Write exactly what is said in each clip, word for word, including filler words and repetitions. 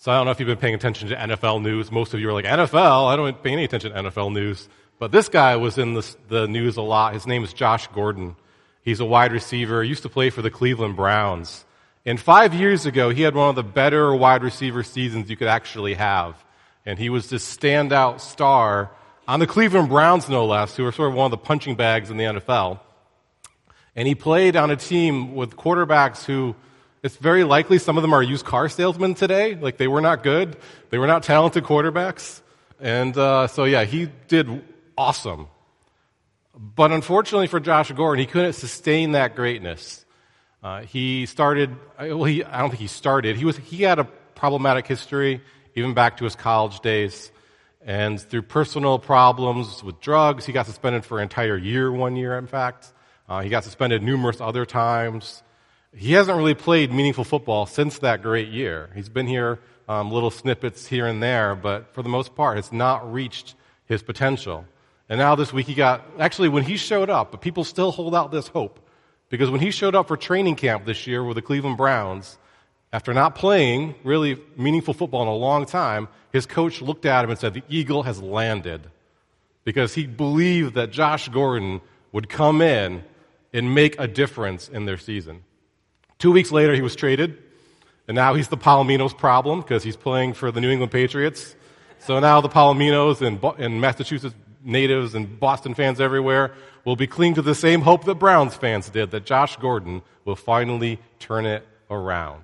So I don't know if you've been paying attention to N F L news. Most of you are like, N F L? I don't pay any attention to N F L news. But this guy was in the, the news a lot. His name is Josh Gordon. He's a wide receiver. He used to play for the Cleveland Browns. And five years ago, he had one of the better wide receiver seasons you could actually have. And he was this standout star on the Cleveland Browns, no less, who are sort of one of the punching bags in the N F L. And he played on a team with quarterbacks who, it's very likely some of them are used car salesmen today. Like, they were not good. They were not talented quarterbacks. And uh, so, yeah, he did awesome. But unfortunately for Josh Gordon, he couldn't sustain that greatness. Uh, he started, well, he, I don't think he started. He was, he had a problematic history, even back to his college days. And through personal problems with drugs, he got suspended for an entire year, one year, in fact. Uh, he got suspended numerous other times. He hasn't really played meaningful football since that great year. He's been here, um, little snippets here and there, but for the most part, has not reached his potential. And now this week he got, actually when he showed up, but people still hold out this hope, because when he showed up for training camp this year with the Cleveland Browns, after not playing really meaningful football in a long time, his coach looked at him and said, the eagle has landed, because he believed that Josh Gordon would come in and make a difference in their season. Two weeks later, he was traded, and now he's the Palominos problem because he's playing for the New England Patriots. So now the Palominos and, and Massachusetts natives and Boston fans everywhere will be clinging to the same hope that Browns fans did, that Josh Gordon will finally turn it around.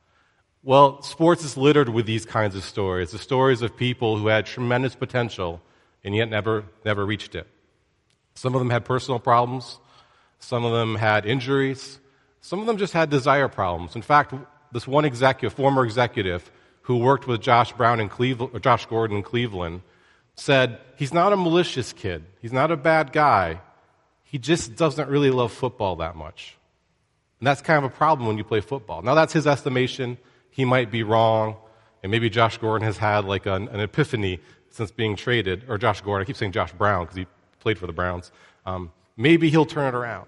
Well, sports is littered with these kinds of stories, the stories of people who had tremendous potential and yet never, never reached it. Some of them had personal problems. Some of them had injuries. Some of them just had desire problems. In fact, this one executive, former executive, who worked with Josh Brown in Cleveland, or Josh Gordon in Cleveland, said, he's not a malicious kid. He's not a bad guy. He just doesn't really love football that much. And that's kind of a problem when you play football. Now, that's his estimation. He might be wrong. And maybe Josh Gordon has had like an, an epiphany since being traded. Or Josh Gordon. I keep saying Josh Brown because he played for the Browns. Um, maybe he'll turn it around.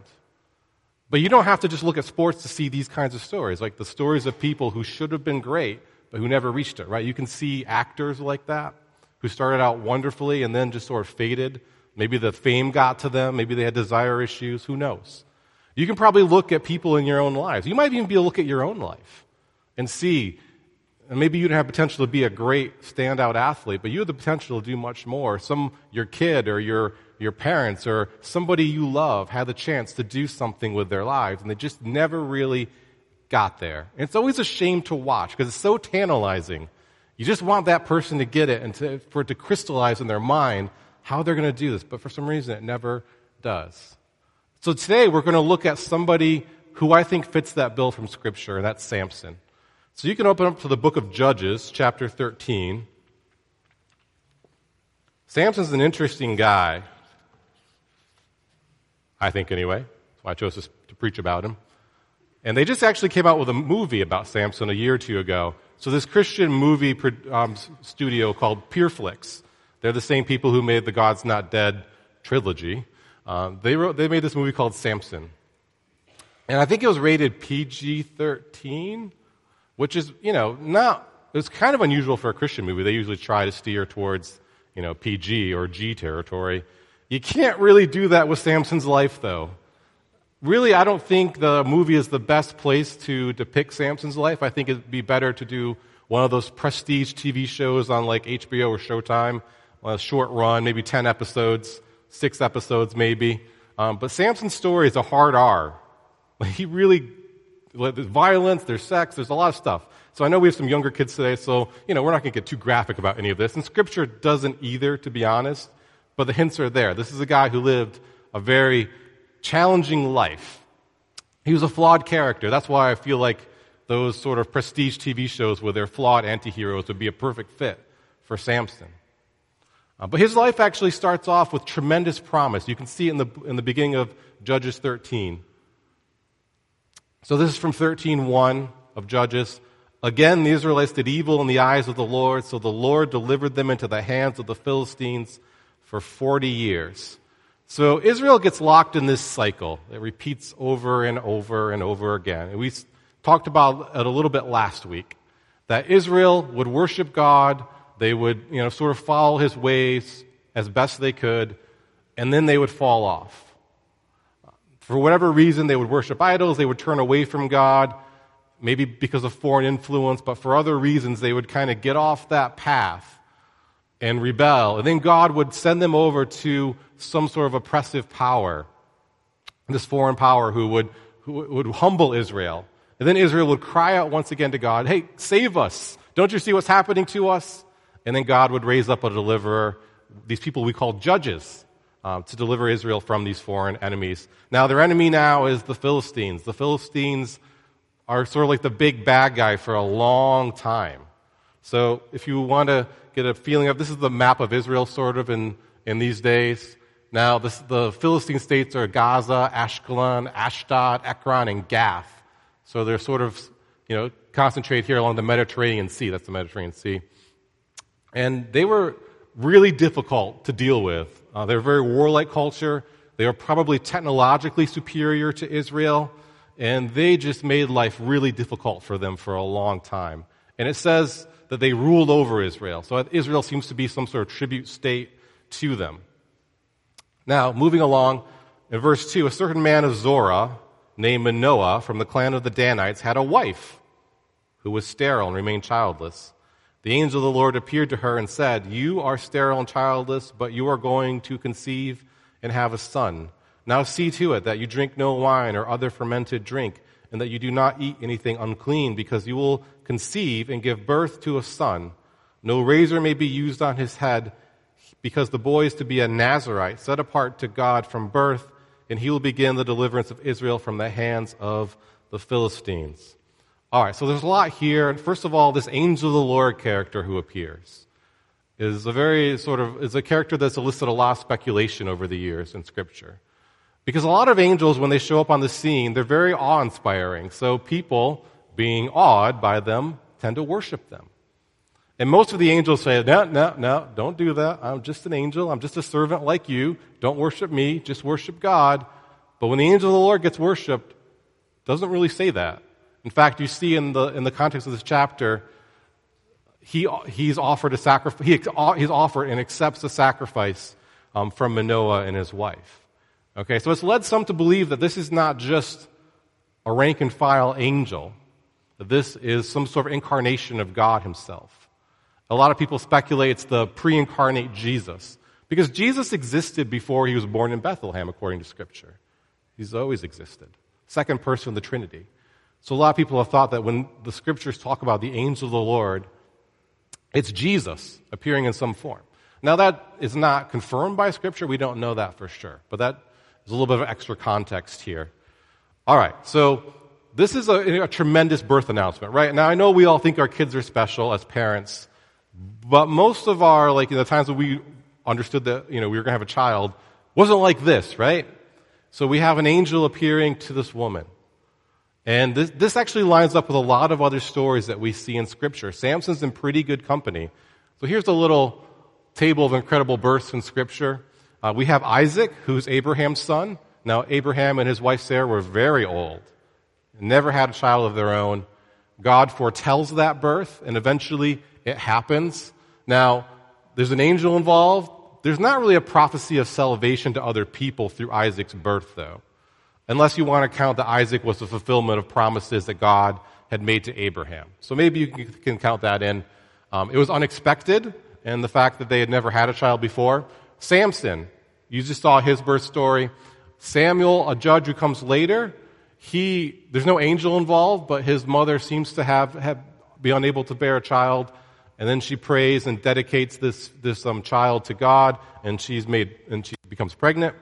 But you don't have to just look at sports to see these kinds of stories, like the stories of people who should have been great, but who never reached it, right? You can see actors like that, who started out wonderfully and then just sort of faded. Maybe the fame got to them. Maybe they had desire issues. Who knows? You can probably look at people in your own lives. You might even be able to look at your own life and see, and maybe you don't have potential to be a great standout athlete, but you have the potential to do much more. Some, your kid or your your parents or somebody you love had the chance to do something with their lives, and they just never really got there. And it's always a shame to watch because it's so tantalizing. You just want that person to get it and to, for it to crystallize in their mind how they're going to do this, but for some reason it never does. So today we're going to look at somebody who I think fits that bill from Scripture, and that's Samson. So you can open up to the book of Judges, chapter thirteen. Samson's an interesting guy, I think anyway. That's why I chose to, to preach about him. And they just actually came out with a movie about Samson a year or two ago. So this Christian movie um, studio called Pureflix, they're the same people who made the God's Not Dead trilogy. Uh, they wrote, they made this movie called Samson. And I think it was rated P G thirteen, which is, you know, not, it's kind of unusual for a Christian movie. They usually try to steer towards, you know, P G or G territory. You can't really do that with Samson's life, though. Really, I don't think the movie is the best place to depict Samson's life. I think it'd be better to do one of those prestige T V shows on like H B O or Showtime, a short run, maybe ten episodes, six episodes maybe. Um, but Samson's story is a hard R. Like, he really, there's violence, there's sex, there's a lot of stuff. So I know we have some younger kids today, so, you know, we're not going to get too graphic about any of this. And Scripture doesn't either, to be honest. But the hints are there. This is a guy who lived a very challenging life. He was a flawed character. That's why I feel like those sort of prestige T V shows with their flawed anti-heroes would be a perfect fit for Samson. Uh, but his life actually starts off with tremendous promise. You can see it in the, in the beginning of Judges thirteen. So this is from thirteen one of Judges. Again, the Israelites did evil in the eyes of the Lord, so the Lord delivered them into the hands of the Philistines for forty years. So Israel gets locked in this cycle. It repeats over and over and over again. And we talked about it a little bit last week. That Israel would worship God, they would, you know, sort of follow his ways as best they could, and then they would fall off. For whatever reason, they would worship idols, they would turn away from God, maybe because of foreign influence, but for other reasons, they would kind of get off that path and rebel. And then God would send them over to some sort of oppressive power, this foreign power who would, who would humble Israel. And then Israel would cry out once again to God, hey, save us. Don't you see what's happening to us? And then God would raise up a deliverer, these people we call judges, um, to deliver Israel from these foreign enemies. Now, their enemy now is the Philistines. The Philistines are sort of like the big bad guy for a long time. So if you want to get a feeling of, this is the map of Israel sort of in, in these days. Now, this, the Philistine states are Gaza, Ashkelon, Ashdod, Ekron, and Gath. So they're sort of, you know, concentrated here along the Mediterranean Sea. That's the Mediterranean Sea. And they were really difficult to deal with. Uh, they're a very warlike culture. They were probably technologically superior to Israel. And they just made life really difficult for them for a long time. And it says that they ruled over Israel. So Israel seems to be some sort of tribute state to them. Now, moving along, in verse two, a certain man of Zorah named Manoah from the clan of the Danites had a wife who was sterile and remained childless. The angel of the Lord appeared to her and said, you are sterile and childless, but you are going to conceive and have a son. Now see to it that you drink no wine or other fermented drink, and that you do not eat anything unclean, because you will conceive and give birth to a son. No razor may be used on his head, because the boy is to be a Nazirite, set apart to God from birth, and he will begin the deliverance of Israel from the hands of the Philistines. All right, so there's a lot here. And first of all, this angel of the Lord character who appears is a very sort of, is a character that's elicited a lot of speculation over the years in Scripture. Because a lot of angels, when they show up on the scene, they're very awe-inspiring. So people, being awed by them, tend to worship them. And most of the angels say, no, no, no, don't do that. I'm just an angel. I'm just a servant like you. Don't worship me. Just worship God. But when the angel of the Lord gets worshiped, it doesn't really say that. In fact, you see in the in the context of this chapter, he he's offered a sacrifice. He, he's offered and accepts a sacrifice um, from Manoah and his wife. Okay, so it's led some to believe that this is not just a rank and file angel, that this is some sort of incarnation of God himself. A lot of people speculate it's the pre-incarnate Jesus, because Jesus existed before he was born in Bethlehem, according to Scripture. He's always existed. Second person of the Trinity. So a lot of people have thought that when the Scriptures talk about the angel of the Lord, it's Jesus appearing in some form. Now that is not confirmed by Scripture. We don't know that for sure. But that is a little bit of extra context here. All right, so this is a, a tremendous birth announcement, right? Now I know we all think our kids are special as parents, but most of our, like, in the times that we understood that, you know, we were going to have a child, wasn't like this, right? So we have an angel appearing to this woman. And this, this actually lines up with a lot of other stories that we see in Scripture. Samson's in pretty good company. So here's a little table of incredible births in Scripture. Uh, we have Isaac, who's Abraham's son. Now, Abraham and his wife Sarah were very old, never had a child of their own. God foretells that birth, and eventually it happens. Now, there's an angel involved. There's not really a prophecy of salvation to other people through Isaac's birth, though. Unless you want to count that Isaac was the fulfillment of promises that God had made to Abraham. So maybe you can count that in. Um, it was unexpected, and the fact that they had never had a child before. Samson, you just saw his birth story. Samuel, a judge who comes later, he there's no angel involved, but his mother seems to have, have be unable to bear a child, and then she prays and dedicates this this um, child to God, and she's made and she becomes pregnant.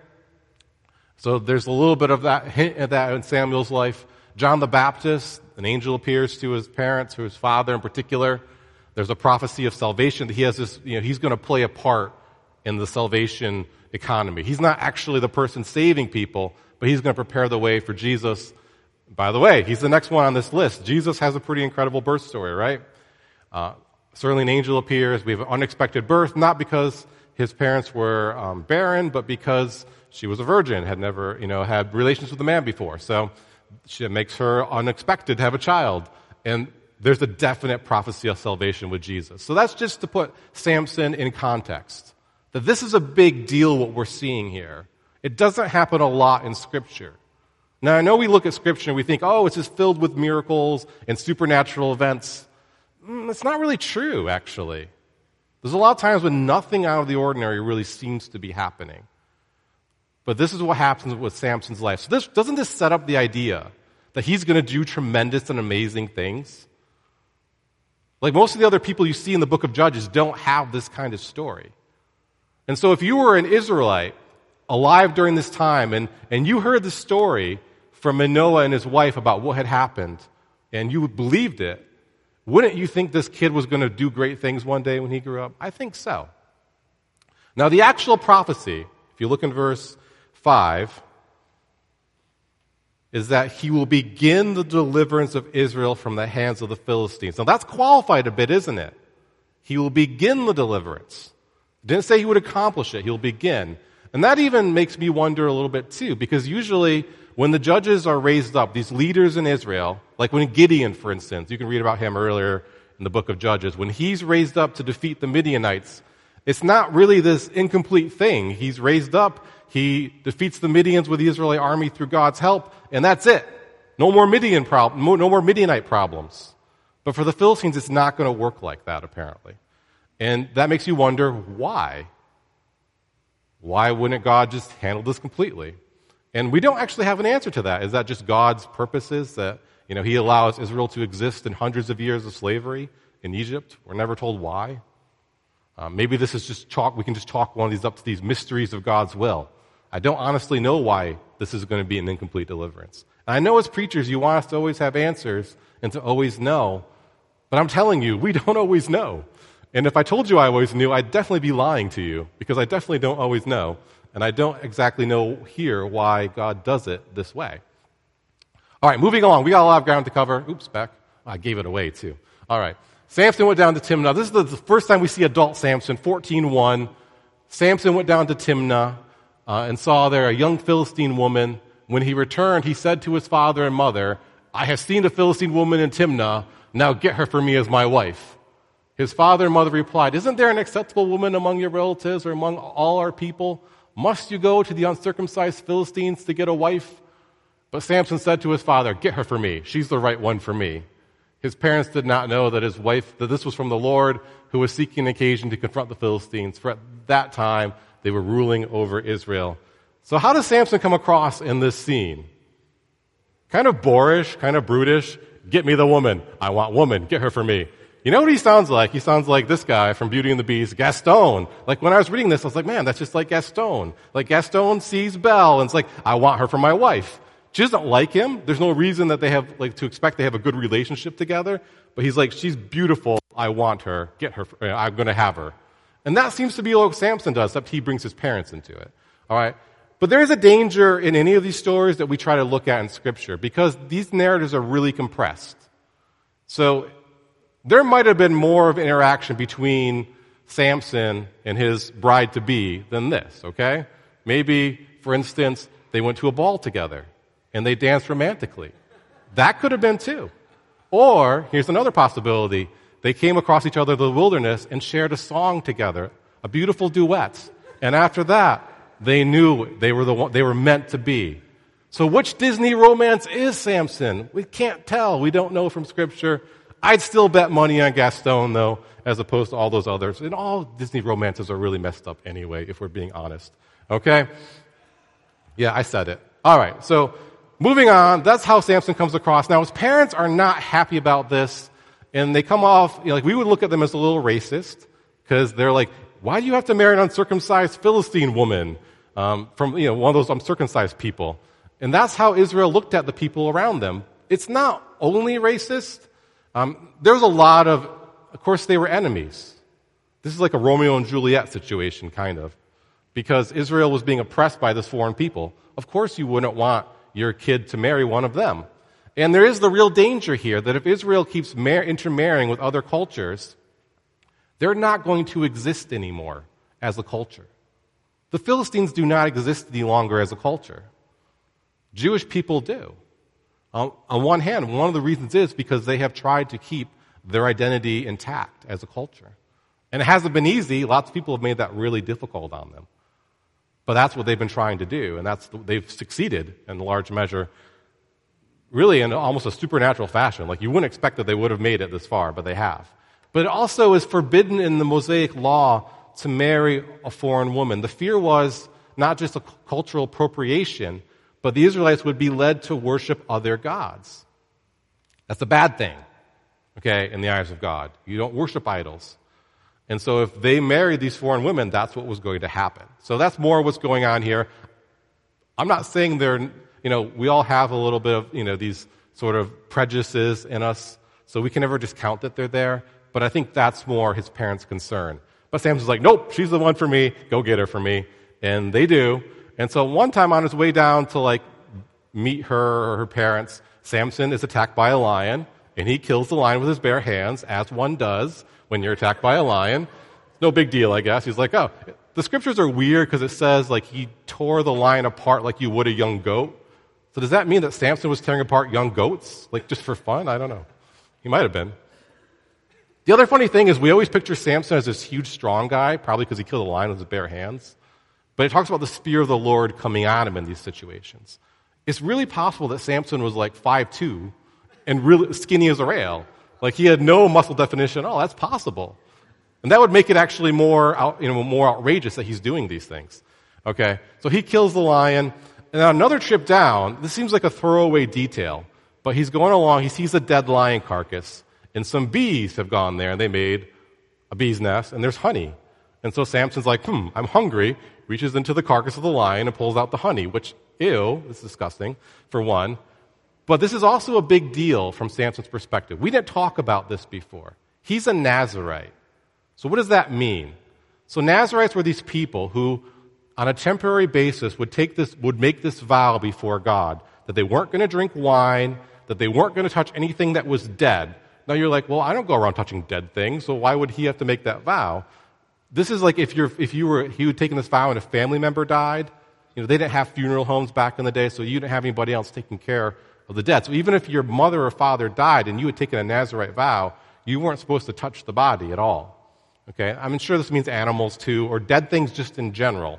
So there's a little bit of that hint of that in Samuel's life. John the Baptist, an angel appears to his parents, to his father in particular. There's a prophecy of salvation that he has this, you know, he's going to play a part in the salvation economy. He's not actually the person saving people, but he's going to prepare the way for Jesus. By the way, he's the next one on this list. Jesus has a pretty incredible birth story, right? Uh, certainly an angel appears. We have an unexpected birth, not because his parents were um, barren, but because she was a virgin, had never, you know, had relations with a man before. So she makes her unexpected to have a child. And there's a definite prophecy of salvation with Jesus. So that's just to put Samson in context, that this is a big deal what we're seeing here. It doesn't happen a lot in Scripture. Now, I know we look at Scripture and we think, oh, it's just filled with miracles and supernatural events. Mm, it's not really true, actually. There's a lot of times when nothing out of the ordinary really seems to be happening. But this is what happens with Samson's life. So this, doesn't this set up the idea that he's going to do tremendous and amazing things? Like most of the other people you see in the book of Judges don't have this kind of story. And so if you were an Israelite alive during this time and, and you heard the story from Manoah and his wife about what had happened and you believed it, wouldn't you think this kid was going to do great things one day when he grew up? I think so. Now the actual prophecy, if you look in verse five, is that he will begin the deliverance of Israel from the hands of the Philistines. Now that's qualified a bit, isn't it? He will begin the deliverance. It didn't say he would accomplish it. He'll begin. And that even makes me wonder a little bit too, because usually when the judges are raised up, these leaders in Israel, like when Gideon, for instance, you can read about him earlier in the book of Judges, when he's raised up to defeat the Midianites, it's not really this incomplete thing. He's raised up, he defeats the Midians with the Israeli army through God's help, and that's it. No more Midian problem, no more Midianite problems. But for the Philistines, it's not going to work like that, apparently. And that makes you wonder, why? Why wouldn't God just handle this completely? And we don't actually have an answer to that. Is that just God's purposes that, you know, he allows Israel to exist in hundreds of years of slavery in Egypt? We're never told why. Uh, maybe this is just chalk, we can just chalk one of these up to these mysteries of God's will. I don't honestly know why this is going to be an incomplete deliverance. And I know as preachers you want us to always have answers and to always know, but I'm telling you, we don't always know. And if I told you I always knew, I'd definitely be lying to you, because I definitely don't always know. And I don't exactly know here why God does it this way. All right, moving along. We got a lot of ground to cover. Oops, back. I gave it away too. All right. Samson went down to Timnah. This is the first time we see adult Samson, fourteen one. Samson went down to Timnah uh, and saw there a young Philistine woman. When he returned, he said to his father and mother, I have seen a Philistine woman in Timnah. Now get her for me as my wife. His father and mother replied, isn't there an acceptable woman among your relatives or among all our people? Must you go to the uncircumcised Philistines to get a wife? But Samson said to his father, get her for me. She's the right one for me. His parents did not know that his wife, that this was from the Lord, who was seeking an occasion to confront the Philistines. For at that time, they were ruling over Israel. So how does Samson come across in this scene? Kind of boorish, kind of brutish. Get me the woman. I want woman. Get her for me. You know what he sounds like? He sounds like this guy from Beauty and the Beast, Gaston. Like when I was reading this, I was like, man, that's just like Gaston. Like Gaston sees Belle and it's like, I want her for my wife. She doesn't like him. There's no reason that they have, like, to expect they have a good relationship together. But he's like, she's beautiful. I want her. Get her. I'm going to have her. And that seems to be what Samson does, except he brings his parents into it. All right? But there is a danger in any of these stories that we try to look at in Scripture, because these narratives are really compressed. So there might have been more of an interaction between Samson and his bride-to-be than this, okay? Maybe, for instance, they went to a ball together and they danced romantically. That could have been too. Or, here's another possibility. They came across each other in the wilderness and shared a song together, a beautiful duet. And after that, they knew they were the one, they were meant to be. So which Disney romance is Samson? We can't tell. We don't know from Scripture. I'd still bet money on Gaston, though, as opposed to all those others. And all Disney romances are really messed up anyway, if we're being honest. Okay? Yeah, I said it. All right, so moving on, that's how Samson comes across. Now, his parents are not happy about this, and they come off, you know, like we would look at them as a little racist, because they're like, why do you have to marry an uncircumcised Philistine woman um, from, you know, one of those uncircumcised people? And that's how Israel looked at the people around them. It's not only racist. Um, there was a lot of, of course, they were enemies. This is like a Romeo and Juliet situation, kind of, because Israel was being oppressed by this foreign people. Of course you wouldn't want your kid to marry one of them. And there is the real danger here that if Israel keeps mar- intermarrying with other cultures, they're not going to exist anymore as a culture. The Philistines do not exist any longer as a culture. Jewish people do. Um, on one hand, one of the reasons is because they have tried to keep their identity intact as a culture. And it hasn't been easy. Lots of people have made that really difficult on them. But that's what they've been trying to do, and that's they've succeeded in large measure, really in almost a supernatural fashion. Like you wouldn't expect that they would have made it this far, but they have. But it also is forbidden in the Mosaic law to marry a foreign woman. The fear was not just a cultural appropriation, but the Israelites would be led to worship other gods. That's a bad thing, okay, in the eyes of God. You don't worship idols. And so if they married these foreign women, that's what was going to happen. So that's more what's going on here. I'm not saying they're, you know, we all have a little bit of, you know, these sort of prejudices in us, so we can never discount that they're there, but I think that's more his parents' concern. But Samson's like, nope, she's the one for me, go get her for me. And they do. And so one time on his way down to, like, meet her or her parents, Samson is attacked by a lion, and he kills the lion with his bare hands, as one does when you're attacked by a lion. No big deal, I guess. He's like, oh, the scriptures are weird because it says, like, he tore the lion apart like you would a young goat. So does that mean that Samson was tearing apart young goats, like, just for fun? I don't know. He might have been. The other funny thing is we always picture Samson as this huge, strong guy, probably because he killed a lion with his bare hands. But it talks about the spear of the Lord coming on him in these situations. It's really possible that Samson was like five foot two and really skinny as a rail. Like he had no muscle definition. Oh, that's possible. And that would make it actually more, out, you know, more outrageous that he's doing these things. Okay, so he kills the lion. And on another trip down, this seems like a throwaway detail, but he's going along, he sees a dead lion carcass, and some bees have gone there, and they made a bee's nest, and there's honey. And so Samson's like, hmm, I'm hungry, reaches into the carcass of the lion and pulls out the honey, which, ew, it's disgusting, for one. But this is also a big deal from Samson's perspective. We didn't talk about this before. He's a Nazirite. So what does that mean? So Nazirites were these people who, on a temporary basis, would take this, would make this vow before God that they weren't going to drink wine, that they weren't going to touch anything that was dead. Now you're like, well, I don't go around touching dead things, so why would he have to make that vow? This is like if you're, if you were, he had taken this vow and a family member died. You know, they didn't have funeral homes back in the day, so you didn't have anybody else taking care of the dead. So even if your mother or father died and you had taken a Nazirite vow, you weren't supposed to touch the body at all. Okay? I'm sure this means animals too, or dead things just in general.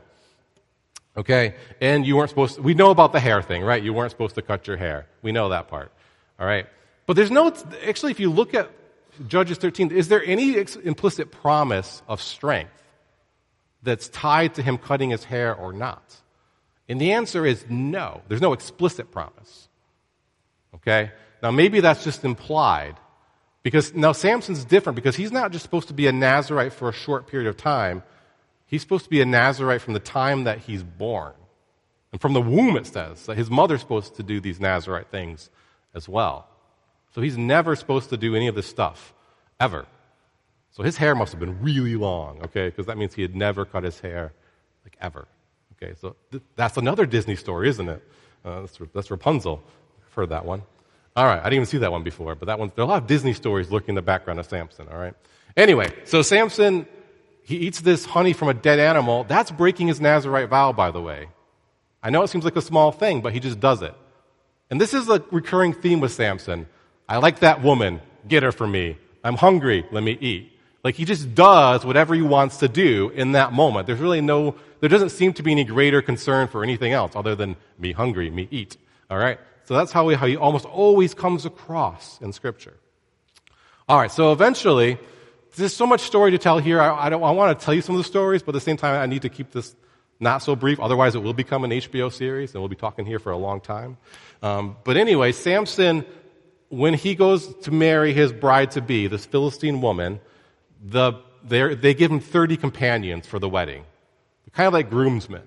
Okay? And you weren't supposed to, we know about the hair thing, right? You weren't supposed to cut your hair. We know that part. All right? But there's no, actually, if you look at Judges thirteen, is there any ex- implicit promise of strength that's tied to him cutting his hair or not? And the answer is no. There's no explicit promise. Okay? Now, maybe that's just implied. Because now Samson's different because he's not just supposed to be a Nazirite for a short period of time. He's supposed to be a Nazirite from the time that he's born. And from the womb, it says, that his mother's supposed to do these Nazirite things as well. So he's never supposed to do any of this stuff, ever. So his hair must have been really long, okay, because that means he had never cut his hair, like, ever. Okay, so th- that's another Disney story, isn't it? Uh, that's, that's Rapunzel. I've heard that one. All right, I didn't even see that one before, but that one, there are a lot of Disney stories lurking in the background of Samson, all right? Anyway, so Samson, he eats this honey from a dead animal. That's breaking his Nazirite vow, by the way. I know it seems like a small thing, but he just does it. And this is a recurring theme with Samson. I like that woman. Get her for me. I'm hungry. Let me eat. Like, he just does whatever he wants to do in that moment. There's really no, there doesn't seem to be any greater concern for anything else other than me hungry, me eat. All right? So that's how, we, how he almost always comes across in Scripture. All right, so eventually, there's so much story to tell here. I, I, don't, I want to tell you some of the stories, but at the same time, I need to keep this not so brief. Otherwise, it will become an H B O series, and we'll be talking here for a long time. Um, but anyway, Samson, when he goes to marry his bride-to-be, this Philistine woman, the, they give him thirty companions for the wedding. Kind of like groomsmen.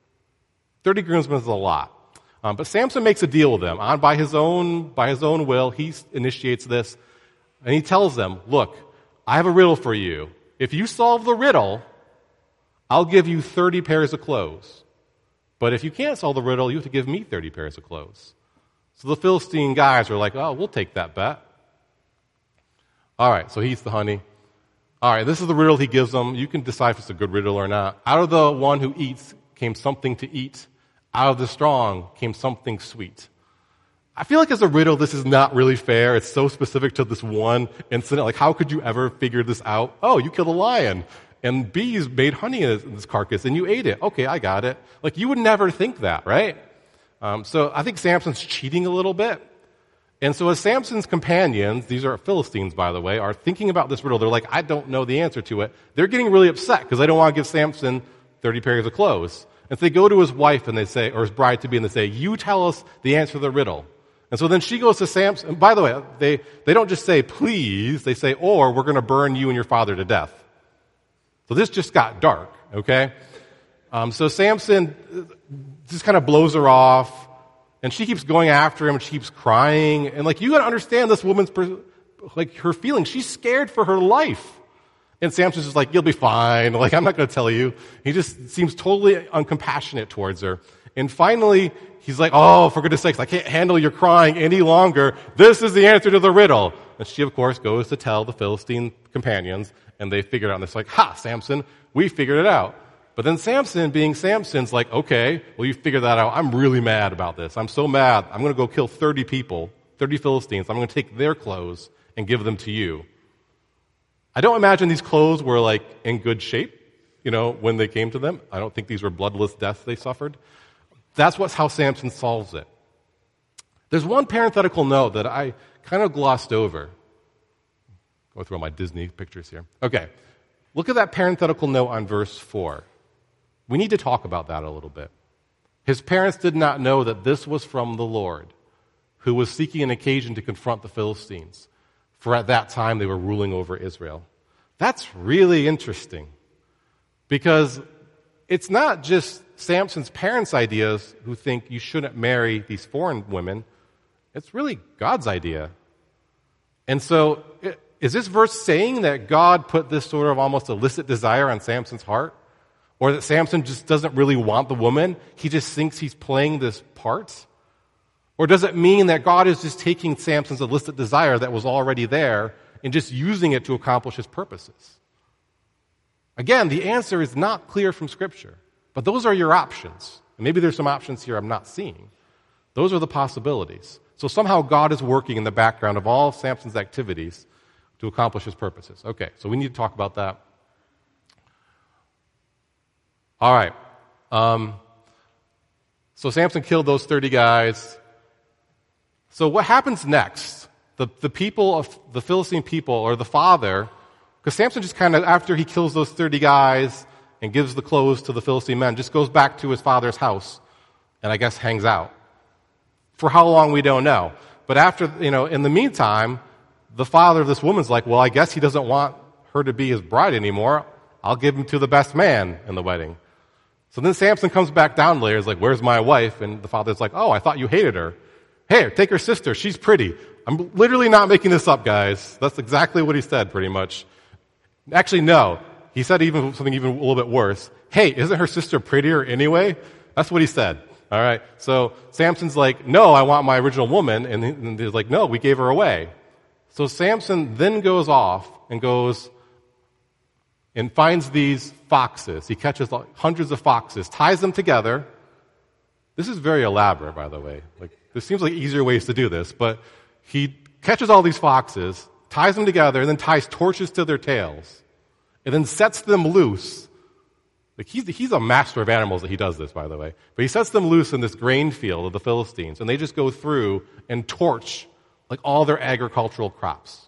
thirty groomsmen is a lot. Um, but Samson makes a deal with them. On by his own, by his own will, he initiates this. And he tells them, look, I have a riddle for you. If you solve the riddle, I'll give you thirty pairs of clothes. But if you can't solve the riddle, you have to give me thirty pairs of clothes. So the Philistine guys are like, oh, we'll take that bet. All right, so he eats the honey. All right, this is the riddle he gives them. You can decide if it's a good riddle or not. Out of the one who eats came something to eat. Out of the strong came something sweet. I feel like as a riddle, this is not really fair. It's so specific to this one incident. Like, how could you ever figure this out? Oh, you killed a lion, and bees made honey in this carcass, and you ate it. Okay, I got it. Like, you would never think that, right? Um, so I think Samson's cheating a little bit. And so as Samson's companions, these are Philistines, by the way, are thinking about this riddle. They're like, I don't know the answer to it. They're getting really upset because they don't want to give Samson thirty pairs of clothes. And so they go to his wife and they say, or his bride-to-be, and they say, you tell us the answer to the riddle. And so then she goes to Samson. And by the way, they, they don't just say, please. They say, or we're going to burn you and your father to death. So this just got dark, okay? Um, so Samson just kind of blows her off. And she keeps going after him, and she keeps crying. And, like, you got to understand this woman's, like, her feelings. She's scared for her life. And Samson's just like, you'll be fine. Like, I'm not going to tell you. He just seems totally uncompassionate towards her. And finally, he's like, oh, for goodness sakes, I can't handle your crying any longer. This is the answer to the riddle. And she, of course, goes to tell the Philistine companions, and they figure it out. And it's like, ha, Samson, we figured it out. But then Samson, being Samson's like, okay, well, you figured that out. I'm really mad about this. I'm so mad. I'm going to go kill thirty people, thirty Philistines. I'm going to take their clothes and give them to you. I don't imagine these clothes were, like, in good shape, you know, when they came to them. I don't think these were bloodless deaths they suffered. That's what's how Samson solves it. There's one parenthetical note that I kind of glossed over. Go through all my Disney pictures here. Okay. Look at that parenthetical note on verse four. We need to talk about that a little bit. His parents did not know that this was from the Lord, who was seeking an occasion to confront the Philistines, for at that time they were ruling over Israel. That's really interesting, because it's not just Samson's parents' ideas who think you shouldn't marry these foreign women. It's really God's idea. And so, is this verse saying that God put this sort of almost illicit desire on Samson's heart? Or that Samson just doesn't really want the woman? He just thinks he's playing this part? Or does it mean that God is just taking Samson's illicit desire that was already there and just using it to accomplish his purposes? Again, the answer is not clear from Scripture. But those are your options. And maybe there's some options here I'm not seeing. Those are the possibilities. So somehow God is working in the background of all of Samson's activities to accomplish his purposes. Okay, so we need to talk about that. All right. Um, so Samson killed those thirty guys. So what happens next? The, the people of the Philistine people, or the father, because Samson just kind of, after he kills those thirty guys and gives the clothes to the Philistine men, just goes back to his father's house and I guess hangs out. For how long, we don't know. But after, you know, in the meantime, the father of this woman's like, well, I guess he doesn't want her to be his bride anymore. I'll give him to the best man in the wedding. So then Samson comes back down later, is like, where's my wife? And the father's like, oh, I thought you hated her. Hey, take her sister. She's pretty. I'm literally not making this up, guys. That's exactly what he said, pretty much. Actually, no. He said even something even a little bit worse. Hey, isn't her sister prettier anyway? That's what he said. All right. So Samson's like, no, I want my original woman. And he's like, no, we gave her away. So Samson then goes off and goes and finds these foxes. He catches hundreds of foxes, ties them together. This is very elaborate, by the way. Like, there seems like easier ways to do this, but he catches all these foxes, ties them together, and then ties torches to their tails, and then sets them loose. Like, he's, he's a master of animals that he does this, by the way. But he sets them loose in this grain field of the Philistines, and they just go through and torch like all their agricultural crops.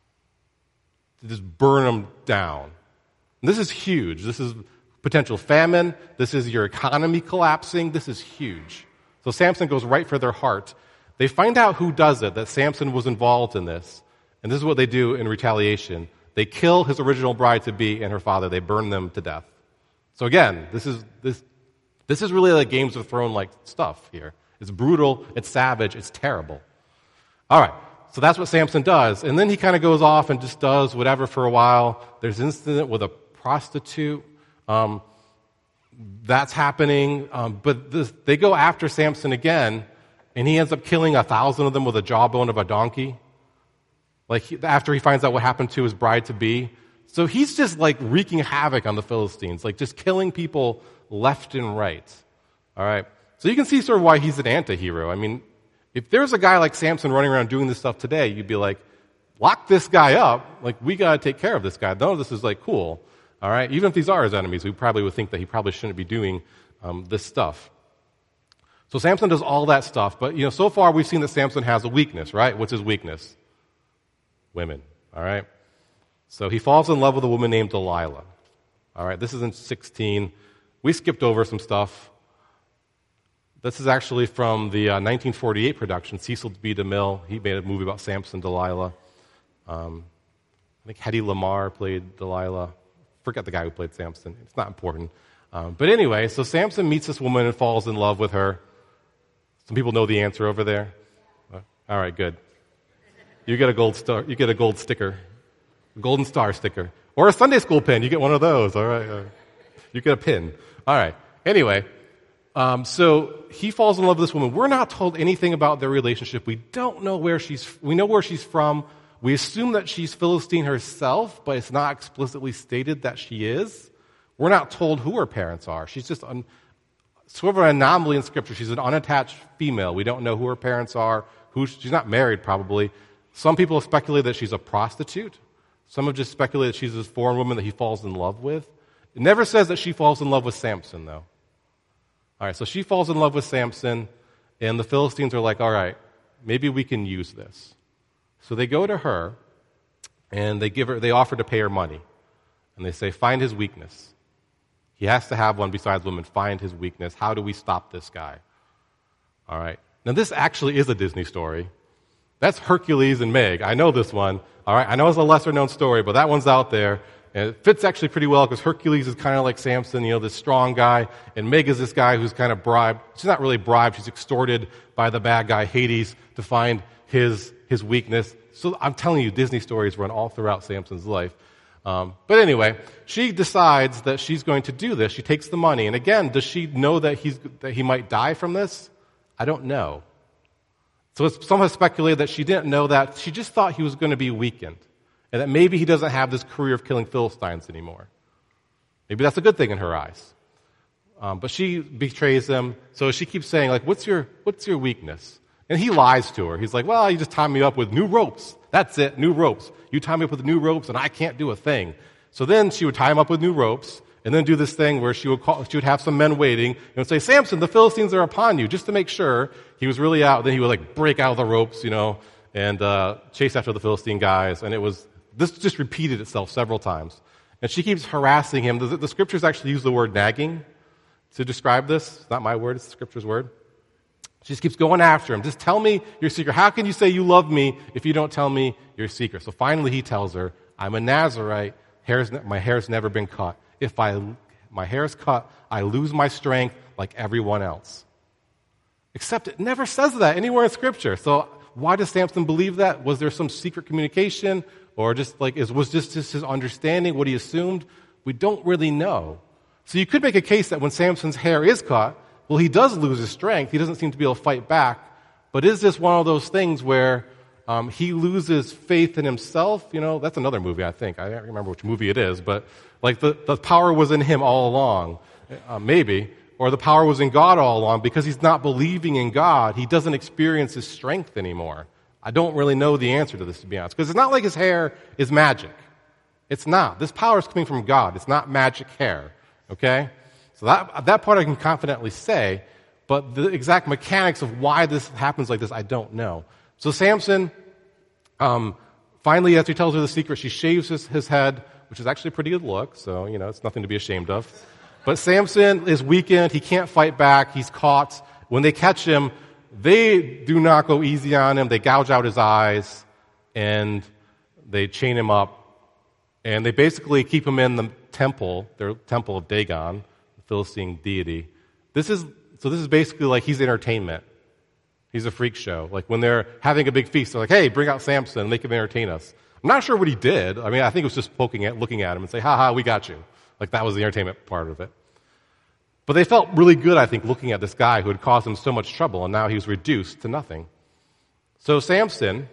To just burn them down. And this is huge. This is potential famine. This is your economy collapsing. This is huge. So Samson goes right for their heart. They find out who does it, that Samson was involved in this. And this is what they do in retaliation. They kill his original bride-to-be and her father. They burn them to death. So again, this is this this is really like Games of Thrones-like stuff here. It's brutal, it's savage, it's terrible. All right, so that's what Samson does. And then he kind of goes off and just does whatever for a while. There's an incident with a prostitute. Um, that's happening. Um, but this, they go after Samson again, and he ends up killing a thousand of them with a jawbone of a donkey. Like, he, after he finds out what happened to his bride-to-be. So he's just like wreaking havoc on the Philistines, like just killing people left and right. All right. So you can see sort of why he's an anti-hero. I mean, If there's a guy like Samson running around doing this stuff today, you'd be like, lock this guy up. Like, we got to take care of this guy. None of this is, like, cool. All right? Even if these are his enemies, we probably would think that he probably shouldn't be doing um, this stuff. So Samson does all that stuff. But, you know, so far we've seen that Samson has a weakness, right? What's his weakness? Women. All right? So he falls in love with a woman named Delilah. All right? This is in sixteen. We skipped over some stuff. This is actually from the uh, nineteen forty-eight production, Cecil B. DeMille. He made a movie about Samson, Delilah. Um, I think Hedy Lamarr played Delilah. Forget the guy who played Samson. It's not important. Um, but anyway, so Samson meets this woman and falls in love with her. Some people know the answer over there. Uh, all right, good. You get a gold star. You get a gold sticker, a golden star sticker, or a Sunday school pin. You get one of those. All right. Uh, you get a pin. All right. Anyway. Um, so he falls in love with this woman. We're not told anything about their relationship. We don't know where she's, we know where she's from. We assume that she's Philistine herself, but it's not explicitly stated that she is. We're not told who her parents are. She's just un, sort of an anomaly in Scripture. She's an unattached female. We don't know who her parents are. Who, she's not married, probably. Some people have speculated that she's a prostitute. Some have just speculated that she's this foreign woman that he falls in love with. It never says that she falls in love with Samson, though. All right, so she falls in love with Samson, and the Philistines are like, all right, maybe we can use this. So they go to her, and they give her, they offer to pay her money. And they say, find his weakness. He has to have one besides women. Find his weakness. How do we stop this guy? All right. Now, this actually is a Disney story. That's Hercules and Meg. I know this one. All right, I know it's a lesser-known story, but that one's out there. And it fits actually pretty well because Hercules is kind of like Samson, you know, this strong guy. And Meg is this guy who's kind of bribed. She's not really bribed. She's extorted by the bad guy, Hades, to find his his weakness. So I'm telling you, Disney stories run all throughout Samson's life. Um, but anyway, she decides that she's going to do this. She takes the money. And again, does she know that he's that he might die from this? I don't know. So it's, some have speculated that she didn't know that. She just thought he was going to be weakened. And that maybe he doesn't have this career of killing Philistines anymore. Maybe that's a good thing in her eyes. Um, but she betrays him, so she keeps saying, like, what's your what's your weakness? And he lies to her. He's like, well, you just tie me up with new ropes. That's it, new ropes. You tie me up with new ropes, and I can't do a thing. So then she would tie him up with new ropes, and then do this thing where she would call, she would have some men waiting, and would say, Samson, the Philistines are upon you, just to make sure he was really out. Then he would, like, break out of the ropes, you know, and uh, chase after the Philistine guys, and it was... This just repeated itself several times. And she keeps harassing him. The, the scriptures actually use the word nagging to describe this. It's not my word, it's the scripture's word. She just keeps going after him. Just tell me your secret. How can you say you love me if you don't tell me your secret? So finally he tells her, I'm a Nazarite. Hair's, my hair's never been cut. If I, my hair's cut, I lose my strength like everyone else. Except it never says that anywhere in Scripture. So why does Samson believe that? Was there some secret communication? Or just like, is, was this just his understanding, what he assumed? We don't really know. So you could make a case that when Samson's hair is cut, well, he does lose his strength. He doesn't seem to be able to fight back. But is this one of those things where um, he loses faith in himself? You know, that's another movie, I think. I don't remember which movie it is. But like the, the power was in him all along, uh, maybe. Or the power was in God all along. Because he's not believing in God, he doesn't experience his strength anymore. I don't really know the answer to this, to be honest. Because it's not like his hair is magic. It's not. This power is coming from God. It's not magic hair. Okay? So that, that part I can confidently say, but the exact mechanics of why this happens like this, I don't know. So Samson, um, finally, after he tells her the secret, she shaves his, his head, which is actually a pretty good look, so, you know, it's nothing to be ashamed of. But Samson is weakened. He can't fight back. He's caught. When they catch him, they do not go easy on him. They gouge out his eyes, and they chain him up, and they basically keep him in the temple, their temple of Dagon, the Philistine deity. This is so. This is basically like he's entertainment. He's a freak show. Like when they're having a big feast, they're like, "Hey, bring out Samson, make him entertain us." I'm not sure what he did. I mean, I think it was just poking at, looking at him, and say, "Ha ha, we got you." Like that was the entertainment part of it. But they felt really good, I think, looking at this guy who had caused them so much trouble, and now he was reduced to nothing. So Samson,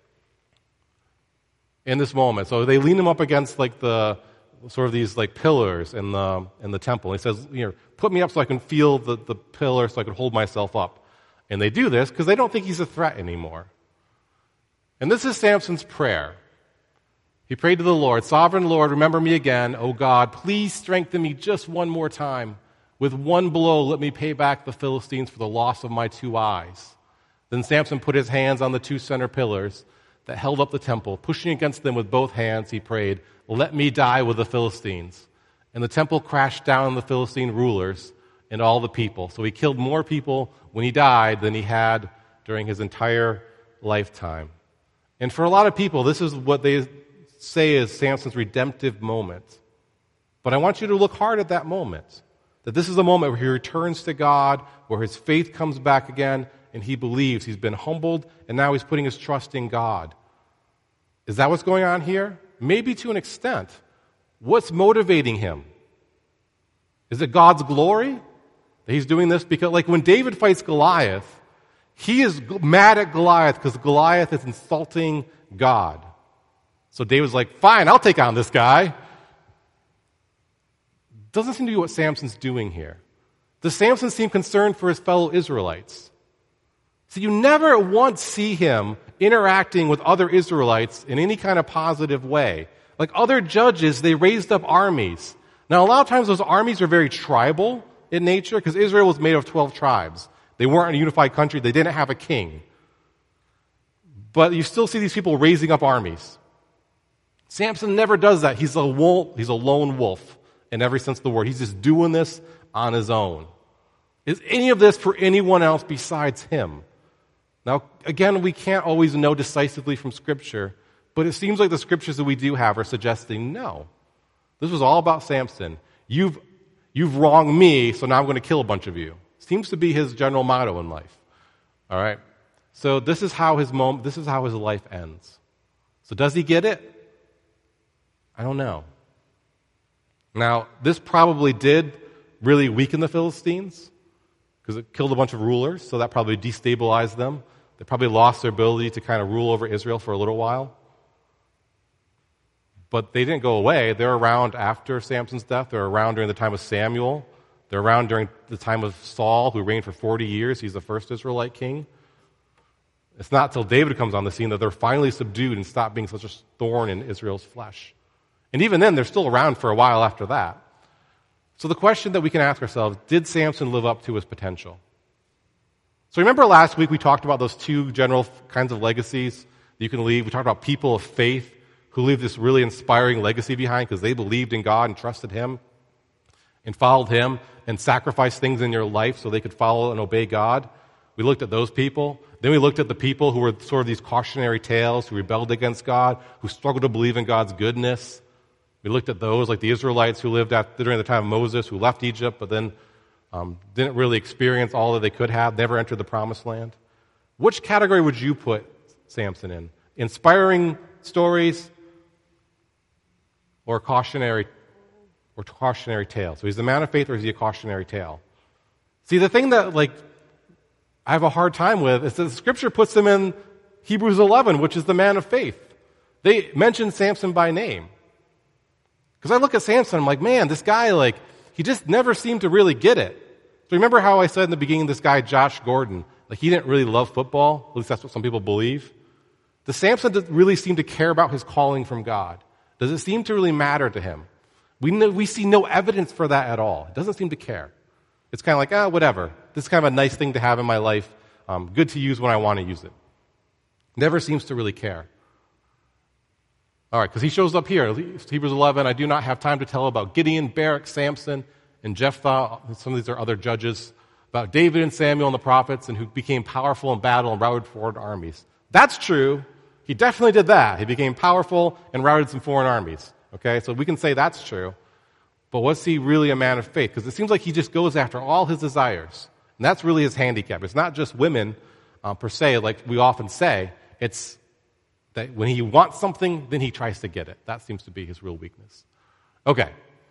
in this moment, so they lean him up against like the sort of these like pillars in the in the temple. He says, "You know, put me up so I can feel the, the pillar, so I can hold myself up." And they do this because they don't think he's a threat anymore. And this is Samson's prayer. He prayed to the Lord, "Sovereign Lord, remember me again. O God, please strengthen me just one more time. With one blow, let me pay back the Philistines for the loss of my two eyes." Then Samson put his hands on the two center pillars that held up the temple. Pushing against them with both hands, he prayed, "Let me die with the Philistines." And the temple crashed down on the Philistine rulers and all the people. So he killed more people when he died than he had during his entire lifetime. And for a lot of people, this is what they say is Samson's redemptive moment. But I want you to look hard at that moment. That this is a moment where he returns to God, where his faith comes back again, and he believes he's been humbled, and now he's putting his trust in God. Is that what's going on here? Maybe to an extent. What's motivating him? Is it God's glory? That he's doing this because, like when David fights Goliath, he is mad at Goliath because Goliath is insulting God. So David's like, fine, I'll take on this guy. Doesn't seem to be what Samson's doing here. Does Samson seem concerned for his fellow Israelites? So you never once see him interacting with other Israelites in any kind of positive way. Like other judges, they raised up armies. Now, a lot of times those armies are very tribal in nature because Israel was made of twelve tribes. They weren't a unified country. They didn't have a king. But you still see these people raising up armies. Samson never does that. He's a wolf, he's a lone wolf in every sense of the word. He's just doing this on his own. Is any of this for anyone else besides him? Now, again, we can't always know decisively from Scripture, but it seems like the Scriptures that we do have are suggesting no. This was all about Samson. You've, you've wronged me, so now I'm going to kill a bunch of you. Seems to be his general motto in life. All right? So this is how his moment, this is how his life ends. So does he get it? I don't know. Now, this probably did really weaken the Philistines because it killed a bunch of rulers, so that probably destabilized them. They probably lost their ability to kind of rule over Israel for a little while. But they didn't go away. They're around after Samson's death. They're around during the time of Samuel. They're around during the time of Saul, who reigned for forty years. He's the first Israelite king. It's not till David comes on the scene that they're finally subdued and stop being such a thorn in Israel's flesh. And even then, they're still around for a while after that. So the question that we can ask ourselves, did Samson live up to his potential? So remember last week we talked about those two general kinds of legacies that you can leave. We talked about people of faith who leave this really inspiring legacy behind because they believed in God and trusted Him and followed Him and sacrificed things in your life so they could follow and obey God. We looked at those people. Then we looked at the people who were sort of these cautionary tales, who rebelled against God, who struggled to believe in God's goodness. We looked at those, like the Israelites who lived after, during the time of Moses, who left Egypt, but then um, didn't really experience all that they could have, never entered the promised land. Which category would you put Samson in? Inspiring stories or cautionary or cautionary tale? So he's a man of faith or is he a cautionary tale? See, the thing that like I have a hard time with is that the Scripture puts him in Hebrews eleven, which is the man of faith. They mention Samson by name. Because I look at Samson, I'm like, man, this guy, like, he just never seemed to really get it. So remember how I said in the beginning, this guy, Josh Gordon, like, he didn't really love football? At least that's what some people believe. Does Samson really seem to care about his calling from God? Does it seem to really matter to him? We know, we see no evidence for that at all. It doesn't seem to care. It's kind of like, ah, oh, whatever. This is kind of a nice thing to have in my life. Um, good to use when I want to use it. Never seems to really care. All right, because he shows up here, Hebrews eleven, I do not have time to tell about Gideon, Barak, Samson, and Jephthah. Some of these are other judges. About David and Samuel and the prophets, and who became powerful in battle and routed foreign armies. That's true. He definitely did that. He became powerful and routed some foreign armies. Okay, so we can say that's true. But was he really a man of faith? Because it seems like he just goes after all his desires. And that's really his handicap. It's not just women, uh, per se, like we often say. It's that when he wants something, then he tries to get it. That seems to be his real weakness. Okay.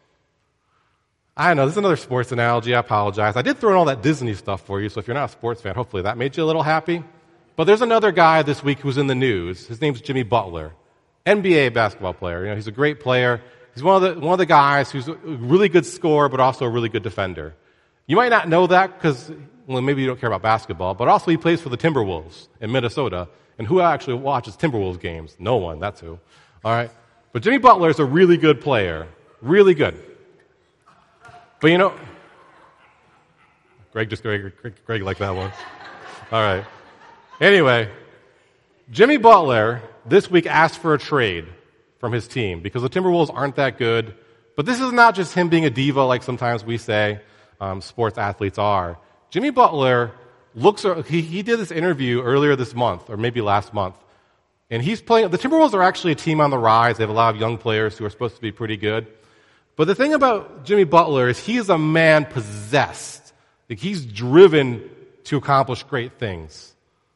I know, this is another sports analogy. I apologize. I did throw in all that Disney stuff for you, so if you're not a sports fan, hopefully that made you a little happy. But there's another guy this week who's in the news. His name's Jimmy Butler, N B A basketball player. You know, he's a great player. He's one of the one of the guys who's a really good scorer, but also a really good defender. You might not know that because, well, maybe you don't care about basketball, but also he plays for the Timberwolves in Minnesota. And who actually watches Timberwolves games? No one, that's who. All right? But Jimmy Butler is a really good player. Really good. But you know, Greg just, Greg, Greg, Greg liked that one. All right. Anyway, Jimmy Butler this week asked for a trade from his team because the Timberwolves aren't that good. But this is not just him being a diva like sometimes we say um, sports athletes are. Jimmy Butler looks, he, he did this interview earlier this month, or maybe last month, and he's playing, the Timberwolves are actually a team on the rise. They have a lot of young players who are supposed to be pretty good. But the thing about Jimmy Butler is he is a man possessed. Like he's driven to accomplish great things.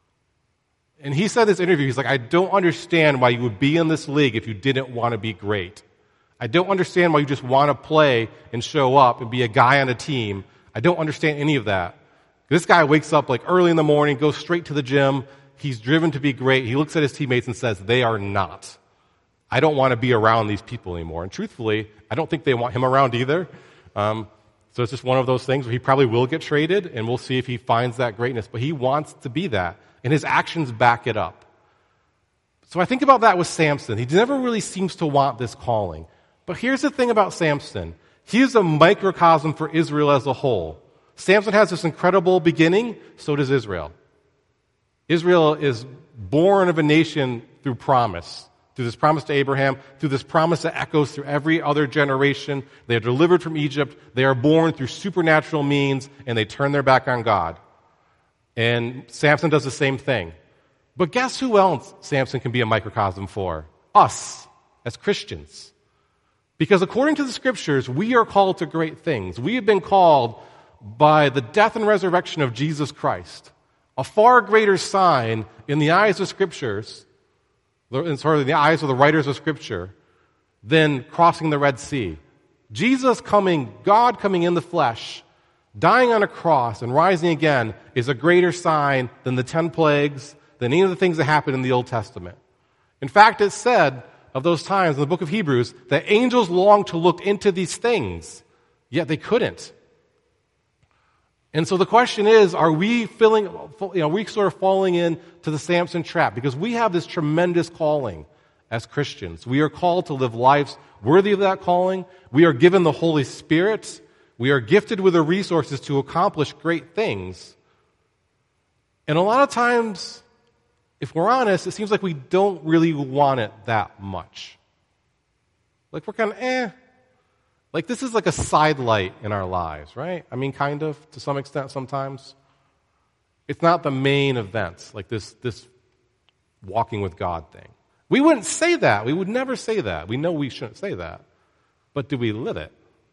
And he said in this interview, he's like, I don't understand why you would be in this league if you didn't want to be great. I don't understand why you just want to play and show up and be a guy on a team. I don't understand any of that. This guy wakes up like early in the morning, goes straight to the gym. He's driven to be great. He looks at his teammates and says, they are not. I don't want to be around these people anymore. And truthfully, I don't think they want him around either. Um, so it's just one of those things where he probably will get traded, and we'll see if he finds that greatness. But he wants to be that, and his actions back it up. So I think about that with Samson. He never really seems to want this calling. But here's the thing about Samson. He is a microcosm for Israel as a whole. Samson has this incredible beginning, so does Israel. Israel is born of a nation through promise, through this promise to Abraham, through this promise that echoes through every other generation. They are delivered from Egypt. They are born through supernatural means, and they turn their back on God. And Samson does the same thing. But guess who else Samson can be a microcosm for? Us, as Christians. Because according to the Scriptures, we are called to great things. We have been called by the death and resurrection of Jesus Christ, a far greater sign in the eyes of Scriptures, sorry, in the eyes of the writers of Scripture, than crossing the Red Sea. Jesus coming, God coming in the flesh, dying on a cross and rising again is a greater sign than the ten plagues, than any of the things that happened in the Old Testament. In fact, it's said of those times in the book of Hebrews that angels longed to look into these things, yet they couldn't. And so the question is, are we filling, you know, are we sort of falling into the Samson trap? Because we have this tremendous calling as Christians. We are called to live lives worthy of that calling. We are given the Holy Spirit. We are gifted with the resources to accomplish great things. And a lot of times, if we're honest, it seems like we don't really want it that much. Like we're kind of, eh. Like this is like a sidelight in our lives, right? I mean, kind of, to some extent sometimes. It's not the main events, like this, this walking with God thing. We wouldn't say that. We would never say that. We know we shouldn't say that. But do we live it?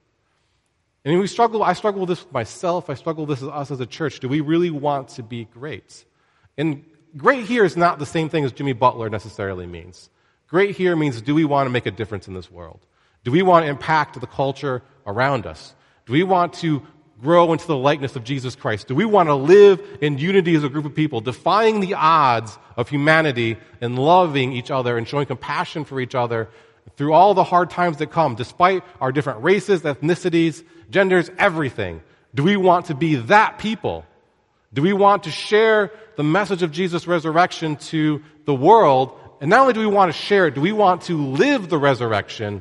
And we struggle, I struggle with this with myself. I struggle with this with us as a church. Do we really want to be great? And great here is not the same thing as Jimmy Butler necessarily means. Great here means, do we want to make a difference in this world? Do we want to impact the culture around us? Do we want to grow into the likeness of Jesus Christ? Do we want to live in unity as a group of people, defying the odds of humanity and loving each other and showing compassion for each other through all the hard times that come, despite our different races, ethnicities, genders, everything? Do we want to be that people? Do we want to share the message of Jesus' resurrection to the world? And not only do we want to share it, do we want to live the resurrection?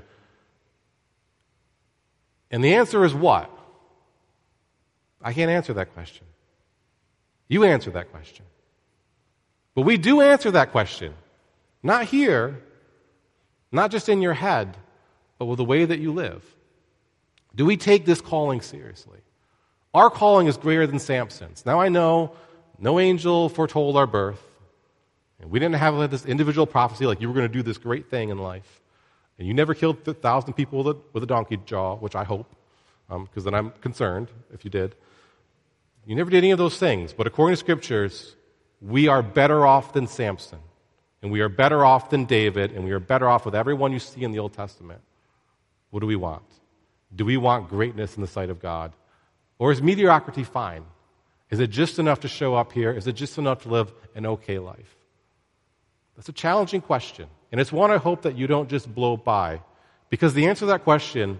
And the answer is what? I can't answer that question. You answer that question. But we do answer that question. Not here, not just in your head, but with the way that you live. Do we take this calling seriously? Our calling is greater than Samson's. Now I know no angel foretold our birth, and we didn't have this individual prophecy like you were going to do this great thing in life. And you never killed a thousand people with a, with a donkey jaw, which I hope, because um, then I'm concerned if you did. You never did any of those things. But according to Scriptures, we are better off than Samson. And we are better off than David. And we are better off with everyone you see in the Old Testament. What do we want? Do we want greatness in the sight of God? Or is mediocrity fine? Is it just enough to show up here? Is it just enough to live an okay life? That's a challenging question. And it's one I hope that you don't just blow by. Because the answer to that question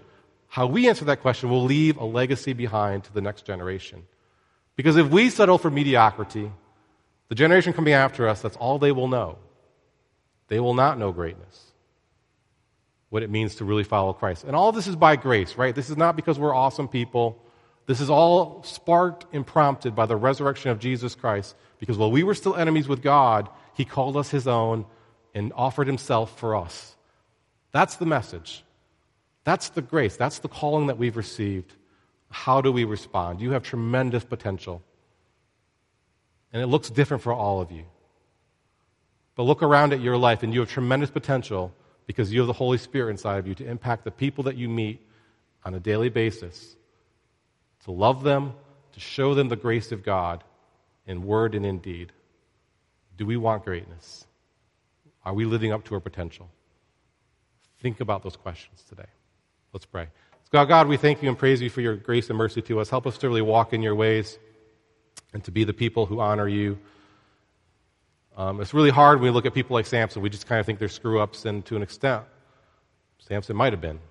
how we answer that question will leave a legacy behind to the next generation. Because if we settle for mediocrity, the generation coming after us, that's all they will know. They will not know greatness, what it means to really follow Christ. And all this is by grace, right? This is not because we're awesome people. This is all sparked and prompted by the resurrection of Jesus Christ, because while we were still enemies with God, he called us his own and offered himself for us. That's the message. That's the grace. That's the calling that we've received. How do we respond? You have tremendous potential. And it looks different for all of you. But look around at your life, and you have tremendous potential because you have the Holy Spirit inside of you to impact the people that you meet on a daily basis, to love them, to show them the grace of God in word and in deed. Do we want greatness? Are we living up to our potential? Think about those questions today. Let's pray. God, God, we thank you and praise you for your grace and mercy to us. Help us to really walk in your ways and to be the people who honor you. Um, it's really hard when we look at people like Samson. We just kind of think they're screw-ups, and to an extent, Samson might have been.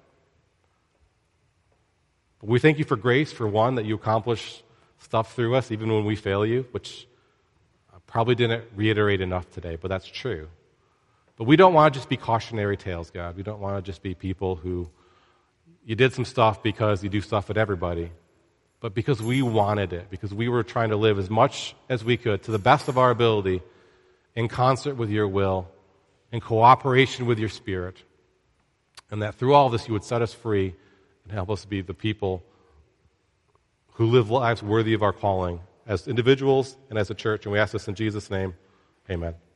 But we thank you for grace, for one, that you accomplish stuff through us even when we fail you, which I probably didn't reiterate enough today, but that's true. But we don't want to just be cautionary tales, God. We don't want to just be people who you did some stuff because you do stuff with everybody, but because we wanted it, because we were trying to live as much as we could to the best of our ability in concert with your will, in cooperation with your Spirit, and that through all this you would set us free and help us be the people who live lives worthy of our calling as individuals and as a church. And we ask this in Jesus' name. Amen.